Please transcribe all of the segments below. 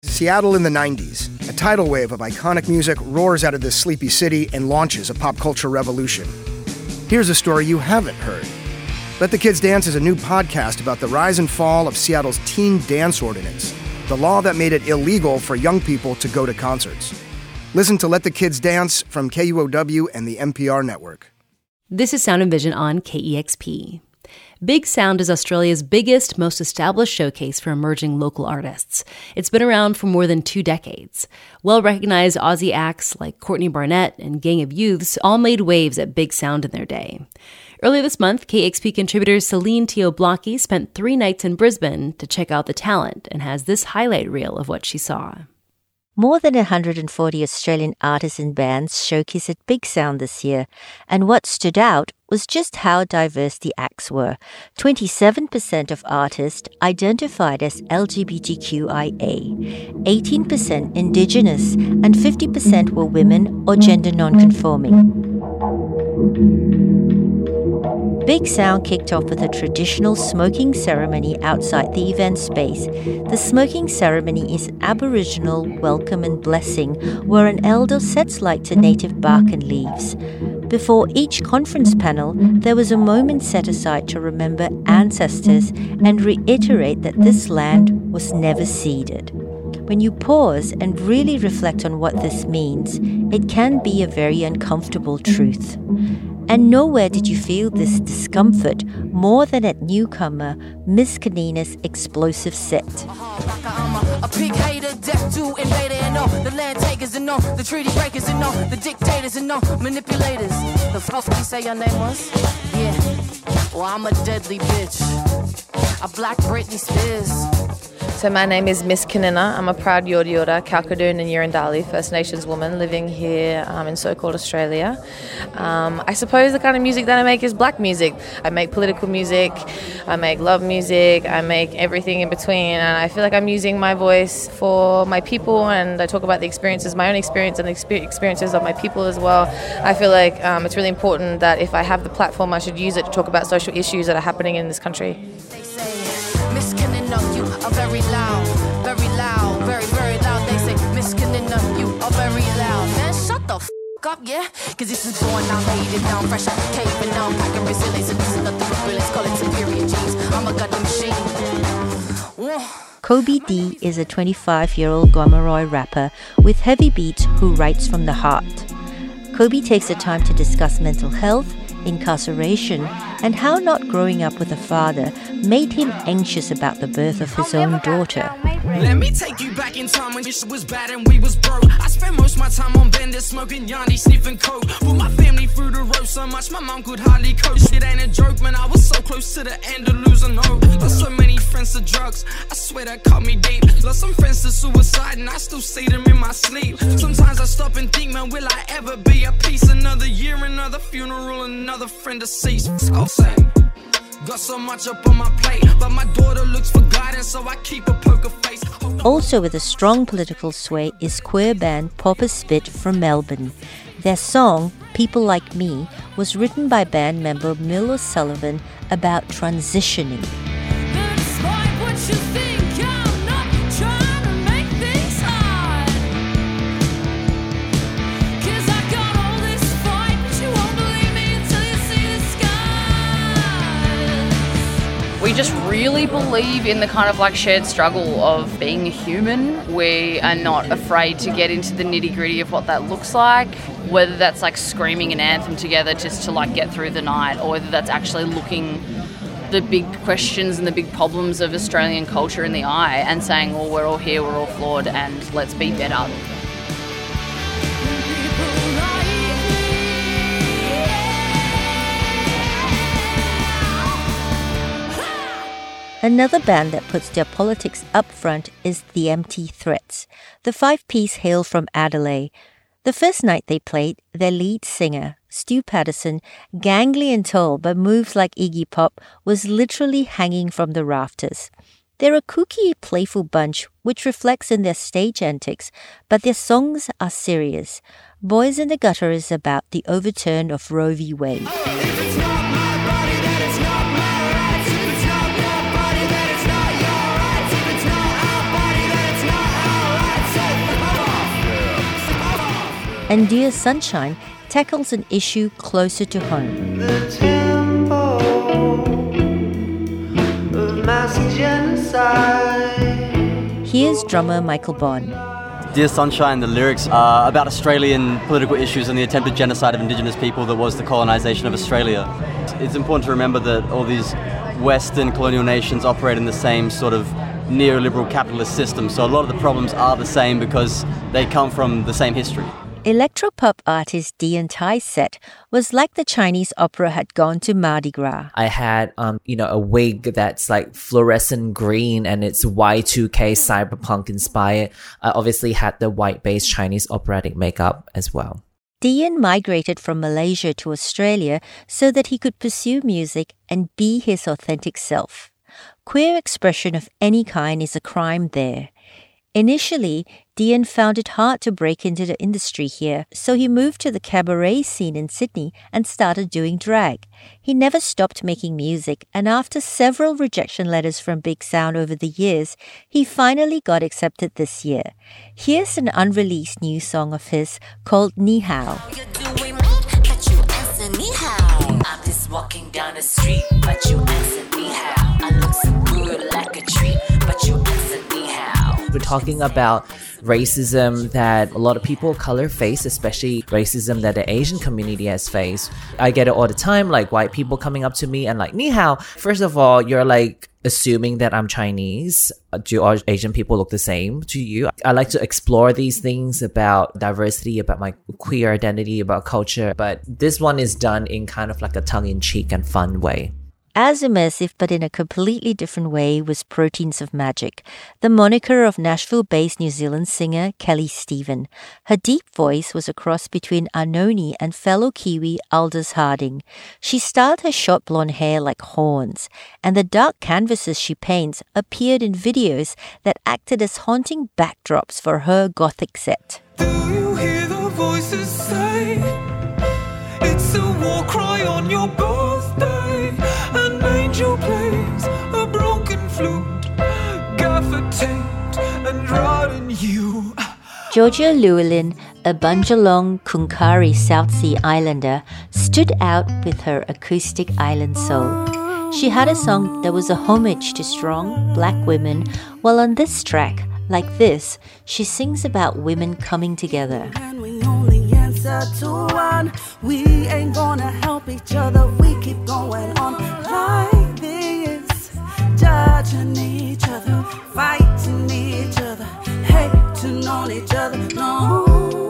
Seattle in the 90s. A tidal wave of iconic music roars out of this sleepy city and launches a pop culture revolution. Here's a story you haven't heard. Let the Kids Dance is a new podcast about the rise and fall of Seattle's teen dance ordinance, the law that made it illegal for young people to go to concerts. Listen to Let the Kids Dance from KUOW and the NPR network. This is Sound and Vision on KEXP. Big Sound is Australia's biggest, most established showcase for emerging local artists. It's been around for more than 2 decades. Well-recognized Aussie acts like Courtney Barnett and Gang of Youths all made waves at Big Sound in their day. Earlier this month, KEXP contributor Celine Teoblaki spent 3 nights in Brisbane to check out the talent and has this highlight reel of what she saw. More than 140 Australian artists and bands showcased at Big Sound this year, and what stood out was just how diverse the acts were. 27% of artists identified as LGBTQIA, 18% Indigenous, and 50% were women or gender non-conforming. Big Sound kicked off with a traditional smoking ceremony outside the event space. The smoking ceremony is Aboriginal welcome and blessing, where an elder sets light to native bark and leaves. Before each conference panel, there was a moment set aside to remember ancestors and reiterate that this land was never ceded. When you pause and really reflect on what this means, it can be a very uncomfortable truth. And nowhere did you feel this discomfort more than at newcomer Miss Kanina's explosive set. A pig hater, death to invader, and all the land takers, and all the treaty breakers, and all the dictators, and all manipulators. The fuck you say your name was? Yeah. Well, I'm a deadly bitch. A black Britney Spears. So my name is Miss Kanina. I'm a proud Yorta Yorta, Kalkadoon and Yirrindali First Nations woman living here in so-called Australia. I suppose the kind of music that I make is black music. I make political music, I make love music, I make everything in between, and I feel like I'm using my voice for my people, and I talk about the experiences, my own experience and the experiences of my people as well. I feel like it's really important that if I have the platform, I should use it to talk about social issues that are happening in this country. Miss Kanina, you are very loud, very loud, very, very loud. They say, Miss Kanina, you are very loud. Man, shut the f*** up, yeah? Cause this is born, I laid it down, fresh out the cave, and now I'm packing resilience, and this is nothing but brilliance, call it superior genes. I'm a goddamn machine. Whoa. Kobe D is a 25-year-old Gomeroi rapper with heavy beats who writes from the heart. Kobe takes the time to discuss mental health, incarceration, and how not growing up with a father made him anxious about the birth of his own daughter. Let me take you back in time when shit was bad and we was broke. I spent most of my time on benders, smoking yanni, sniffing coke. Put my family through the road so much my mum could hardly cope. Shit ain't a joke, man, I was so close to the end of losing hope. Lost so many friends to drugs, I swear that cut me deep. Lost some friends to suicide and I still see them in my sleep. Sometimes I stop and think, man, will I ever be at peace? Another year, another funeral, another friend deceased. I'll say, got so much up on my plate, but my daughter looks for guidance, so I keep a poker face. Also with a strong political sway is queer band Popper Spit from Melbourne. Their song, People Like Me, was written by band member Mill O'Sullivan about transitioning. We just really believe in the kind of like shared struggle of being a human. We are not afraid to get into the nitty-gritty of what that looks like, whether that's like screaming an anthem together just to like get through the night, or whether that's actually looking the big questions and the big problems of Australian culture in the eye and saying, well, we're all here, we're all flawed, and let's be better. Another band that puts their politics up front is The Empty Threats. The 5-piece hail from Adelaide. The first night they played, their lead singer, Stu Patterson, gangly and tall but moves like Iggy Pop, was literally hanging from the rafters. They're a kooky, playful bunch which reflects in their stage antics, but their songs are serious. Boys in the Gutter is about the overturn of Roe v. Wade. and Dear Sunshine tackles an issue closer to home. The tempo of mass genocide. Here's drummer Michael Bond. Dear Sunshine, the lyrics are about Australian political issues and the attempted genocide of Indigenous people that was the colonisation of Australia. It's important to remember that all these Western colonial nations operate in the same sort of neoliberal capitalist system, so a lot of the problems are the same because they come from the same history. Electropop artist Dian Tai's set was like the Chinese opera had gone to Mardi Gras. I had, a wig that's like fluorescent green and it's Y2K cyberpunk inspired. I obviously had the white-based Chinese operatic makeup as well. Dian migrated from Malaysia to Australia so that he could pursue music and be his authentic self. Queer expression of any kind is a crime there. Initially, Dian found it hard to break into the industry here, so he moved to the cabaret scene in Sydney and started doing drag. He never stopped making music, and after several rejection letters from Big Sound over the years, he finally got accepted this year. Here's an unreleased new song of his called Ni Hao. I'm just walking down the street, but you answer me how. I look so good like a treat, but you answer me how. We're talking about racism that a lot of people of color face, especially racism that the Asian community has faced. I get it all the time, like white people coming up to me and like, Ni hao. First of all, you're like assuming that I'm Chinese. Do all Asian people look the same to you? I like to explore these things about diversity, about my queer identity, about culture. But this one is done in kind of like a tongue-in-cheek and fun way. As immersive but in a completely different way was Proteins of Magic, the moniker of Nashville-based New Zealand singer Kelly Stephen. Her deep voice was a cross between Arnone and fellow Kiwi Aldous Harding. She styled her short blonde hair like horns, and the dark canvases she paints appeared in videos that acted as haunting backdrops for her gothic set. Do you hear the voices say it's a war cry on your birthday? An angel plays a broken flute, gaffer taped and riding you. Georgia Llewellyn, a Bundjalung Kungari South Sea Islander, stood out with her acoustic island soul. She had a song that was a homage to strong black women, while on this track, like this, she sings about women coming together. And we only answer to one. We ain't gonna help each other. We keep going on like this, judging each other, fighting each other, hating on each other no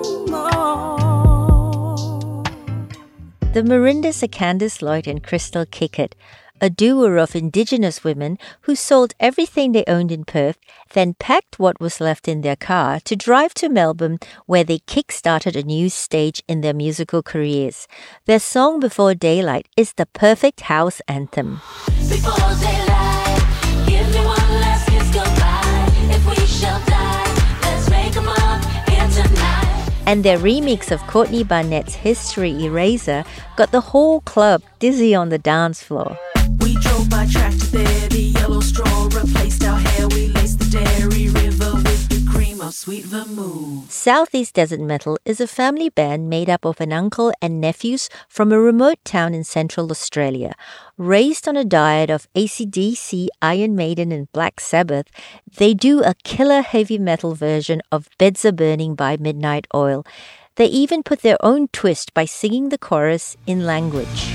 more. The Marindas are Candice Lloyd and Crystal Kickett, a duo of Indigenous women who sold everything they owned in Perth, then packed what was left in their car to drive to Melbourne, where they kick-started a new stage in their musical careers. Their song Before Daylight is the perfect house anthem. Before daylight, give me one last kiss goodbye. If we shall die, let's make 'em up here tonight. And their remix of Courtney Barnett's History Eraser got the whole club dizzy on the dance floor. We drove by tractor there, the yellow straw replaced our hair. We laced the dairy river with the cream of sweet vermouth. Southeast Desert Metal is a family band made up of an uncle and nephews from a remote town in central Australia. Raised on a diet of AC/DC, Iron Maiden and Black Sabbath, they do a killer heavy metal version of Beds Are Burning by Midnight Oil. They even put their own twist by singing the chorus in language.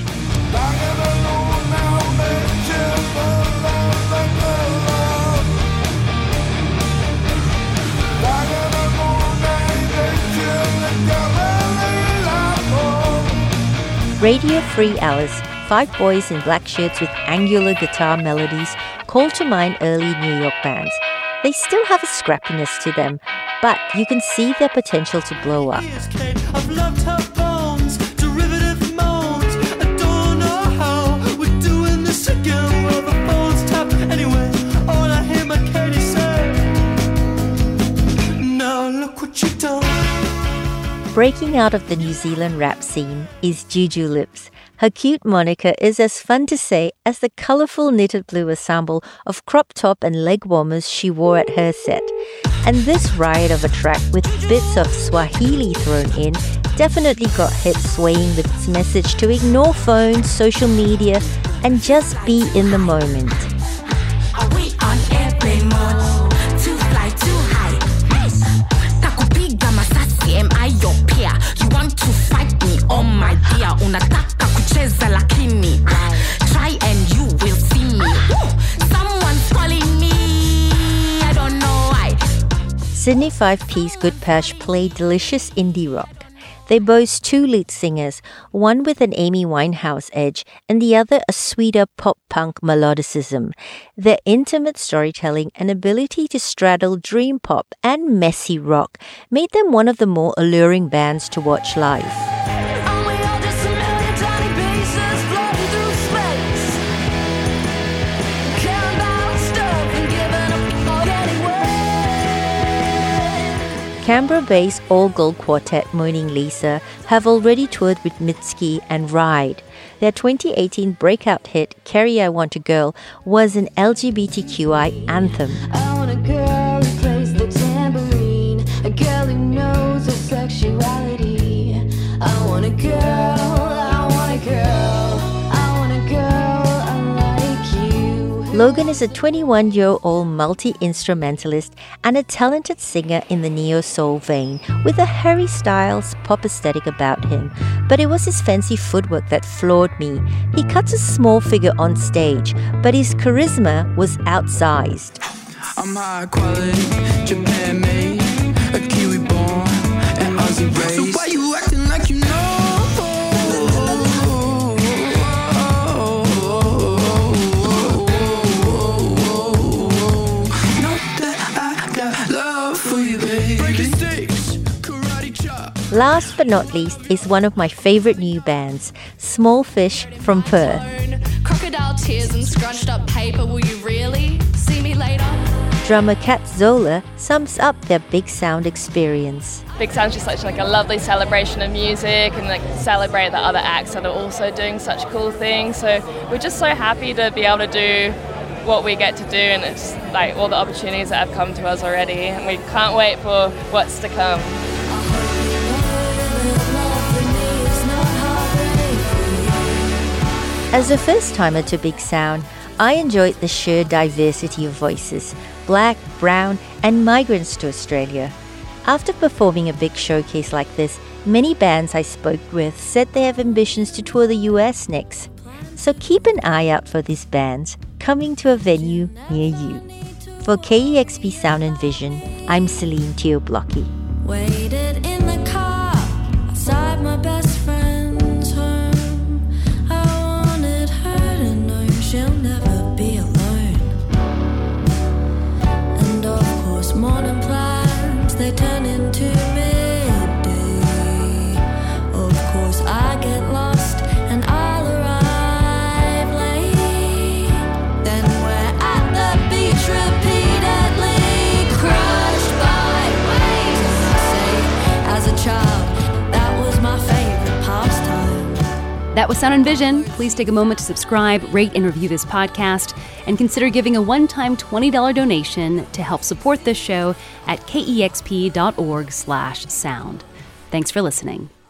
Radio Free Alice, 5 boys in black shirts with angular guitar melodies, call to mind early New York bands. They still have a scrappiness to them, but you can see their potential to blow up. I've loved her bones, derivative moans. I don't know how we're doing this again. Well, the phone's tapped anyway. All I hear my Katie say, now look what you done. Breaking out of the New Zealand rap scene is Juju Lips. Her cute moniker is as fun to say as the colourful knitted blue ensemble of crop top and leg warmers she wore at her set. And this riot of a track with bits of Swahili thrown in definitely got hips swaying with its message to ignore phones, social media, and just be in the moment. Are we on airplane mode? Too fly, too high. Takupiga masasi, am I your peer? You want to fight me? Oh my dear, unataka kucheza lakini try and you will see me. Someone's calling me, I don't know why. Sydney Five-Piece Good Pash play delicious indie rock. They boast two lead singers, one with an Amy Winehouse edge and the other a sweeter pop-punk melodicism. Their intimate storytelling and ability to straddle dream pop and messy rock made them one of the more alluring bands to watch live. And we are just a million tiny pieces floating through space. Caring about stuff and giving up anyway. Canberra-based all-girl quartet Moaning Lisa have already toured with Mitski and Ride. Their 2018 breakout hit, Carrie I Want a Girl, was an LGBTQI anthem. I want a girl who plays the tambourine, a girl who knows her sexuality. I want a girl, I want a girl, I want a girl like you. Logan is a 21-year-old multi-instrumentalist and a talented singer in the neo-soul vein, with a Harry Styles pop aesthetic about him. But it was his fancy footwork that floored me. He cuts a small figure on stage, but his charisma was outsized. I'm high quality, Japan made, a Kiwi born, and Aussie raised. So why you acting like you know? Know that I got love for you, baby. Breaking sticks, karate chop. Last but not least is one of my favorite new bands, Small Fish from Perth. Crocodile tears and scrunched up paper, will you really see me later? Drummer Kat Zola sums up their Big Sound experience. Big Sound's just such like a lovely celebration of music and like celebrate the other acts that are also doing such cool things. So we're just so happy to be able to do what we get to do, and it's like all the opportunities that have come to us already, and we can't wait for what's to come. As a first-timer to Big Sound, I enjoyed the sheer diversity of voices, black, brown, and migrants to Australia. After performing a big showcase like this, many bands I spoke with said they have ambitions to tour the US next. So keep an eye out for these bands coming to a venue near you. For KEXP Sound and Vision, I'm Celine Teoblocki. Waited in the car outside my best friend's home. I wanted her to know she'll never be alone. And of course, morning plans, they turn into midday. Of course, I get lost and I'll arrive late. Then we're at the beach repeatedly, crushed by waves. And I say, as a child, that was my favorite pastime. That was Sound and Vision. Please take a moment to subscribe, rate, and review this podcast, and consider giving a one-time $20 donation to help support this show at kexp.org/sound. Thanks for listening.